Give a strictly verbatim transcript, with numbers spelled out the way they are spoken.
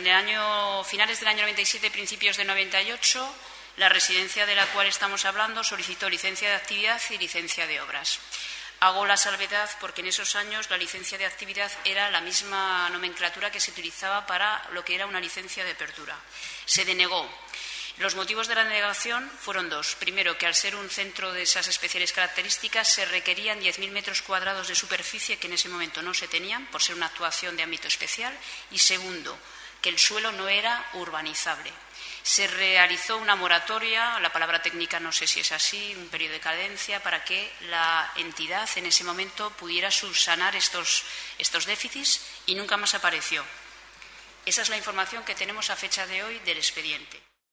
el año, finales del año noventa y siete, principios de noventa y ocho, la residencia de la cual estamos hablando solicitó licencia de actividad y licencia de obras. Hago la salvedad porque en esos años la licencia de actividad era la misma nomenclatura que se utilizaba para lo que era una licencia de apertura. Se denegó. Los motivos de la denegación fueron dos. Primero, que al ser un centro de esas especiales características se requerían diez mil metros cuadrados de superficie que en ese momento no se tenían por ser una actuación de ámbito especial. Y segundo, que el suelo no era urbanizable. Se realizó una moratoria, la palabra técnica no sé si es así, un periodo de cadencia, para que la entidad en ese momento pudiera subsanar estos, estos déficits y nunca más apareció. Esa es la información que tenemos a fecha de hoy del expediente.